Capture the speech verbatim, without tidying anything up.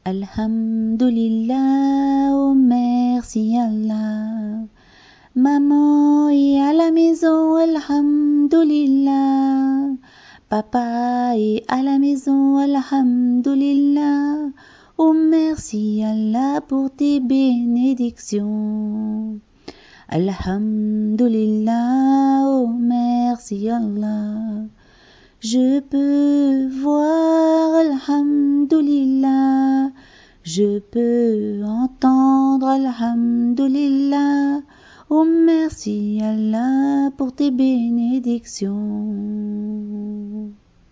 Alhamdulillah, oh merci Allah. Maman est à la maison, alhamdulillah. Papa est à la maison, alhamdulillah. Oh merci Allah pour tes bénédictions. Alhamdulillah, oh merci Allah. Je peux voir, alhamdulillah. Je peux entendre, alhamdulillah. Oh merci Allah pour tes bénédictions.